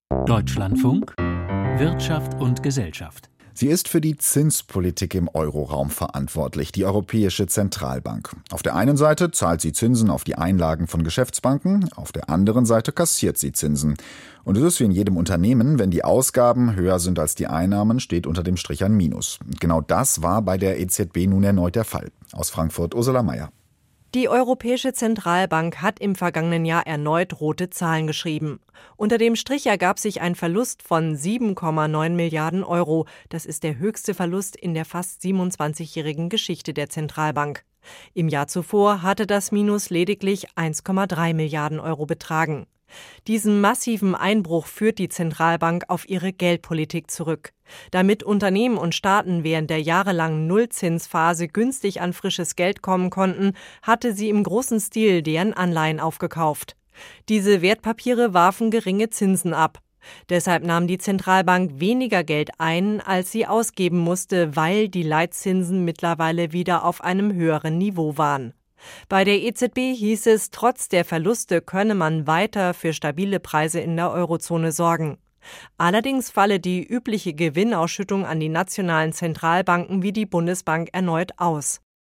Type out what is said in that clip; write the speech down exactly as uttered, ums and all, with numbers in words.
Deutschlandfunk Wirtschaft und Gesellschaft. Sie ist für die Zinspolitik im Euroraum verantwortlich, die Europäische Zentralbank. Auf der einen Seite zahlt sie Zinsen auf die Einlagen von Geschäftsbanken, auf der anderen Seite kassiert sie Zinsen. Und es ist wie in jedem Unternehmen, wenn die Ausgaben höher sind als die Einnahmen, steht unter dem Strich ein Minus. Und genau das war bei der E Z B nun erneut der Fall. Aus Frankfurt Ursula Meier. Die Europäische Zentralbank hat im vergangenen Jahr erneut rote Zahlen geschrieben. Unter dem Strich ergab sich ein Verlust von sieben Komma neun Milliarden Euro. Das ist der höchste Verlust in der fast siebenundzwanzigjährigen Geschichte der Zentralbank. Im Jahr zuvor hatte das Minus lediglich eins Komma drei Milliarden Euro betragen. Diesen massiven Einbruch führt die Zentralbank auf ihre Geldpolitik zurück. Damit Unternehmen und Staaten während der jahrelangen Nullzinsphase günstig an frisches Geld kommen konnten, hatte sie im großen Stil deren Anleihen aufgekauft. Diese Wertpapiere warfen geringe Zinsen ab. Deshalb nahm die Zentralbank weniger Geld ein, als sie ausgeben musste, weil die Leitzinsen mittlerweile wieder auf einem höheren Niveau waren. Bei der E Z B hieß es, trotz der Verluste könne man weiter für stabile Preise in der Eurozone sorgen. Allerdings falle die übliche Gewinnausschüttung an die nationalen Zentralbanken wie die Bundesbank erneut aus.